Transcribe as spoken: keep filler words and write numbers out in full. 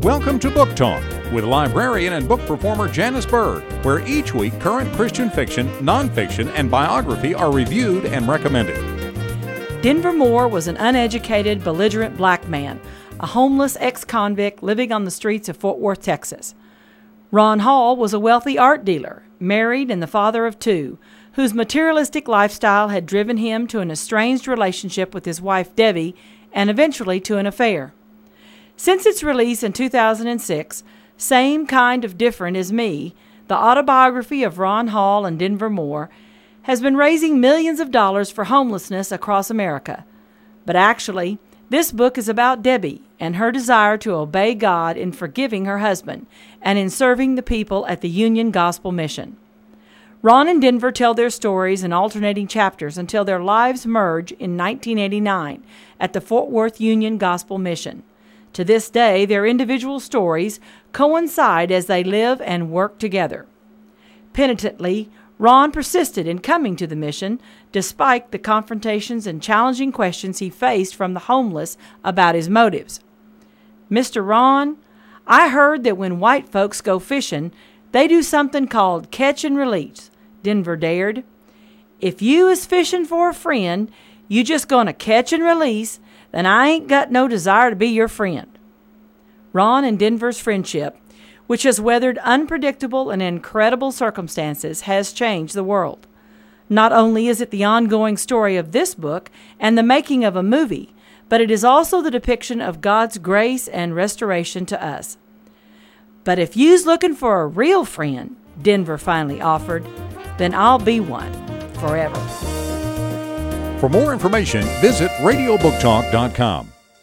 Welcome to Book Talk with librarian and book performer Janice Burr, where each week current Christian fiction, nonfiction, and biography are reviewed and recommended. Denver Moore was an uneducated, belligerent black man, a homeless ex-convict living on the streets of Fort Worth, Texas. Ron Hall was a wealthy art dealer, married and the father of two, whose materialistic lifestyle had driven him to an estranged relationship with his wife Debbie and eventually to an affair. Since its release in two thousand six, Same Kind of Different Is Me, the autobiography of Ron Hall and Denver Moore, has been raising millions of dollars for homelessness across America. But actually, this book is about Debbie and her desire to obey God in forgiving her husband and in serving the people at the Union Gospel Mission. Ron and Denver tell their stories in alternating chapters until their lives merge in nineteen eighty-nine at the Fort Worth Union Gospel Mission. To this day, their individual stories coincide as they live and work together. Penitently, Ron persisted in coming to the mission despite the confrontations and challenging questions he faced from the homeless about his motives. Mister Ron, I heard that when white folks go fishing, they do something called catch and release, Denver dared. If you is fishing for a friend, you just gonna catch and release, then I ain't got no desire to be your friend. Ron and Denver's friendship, which has weathered unpredictable and incredible circumstances, has changed the world. Not only is it the ongoing story of this book and the making of a movie, but it is also the depiction of God's grace and restoration to us. But if you's looking for a real friend, Denver finally offered, then I'll be one forever. For more information, visit radio book talk dot com.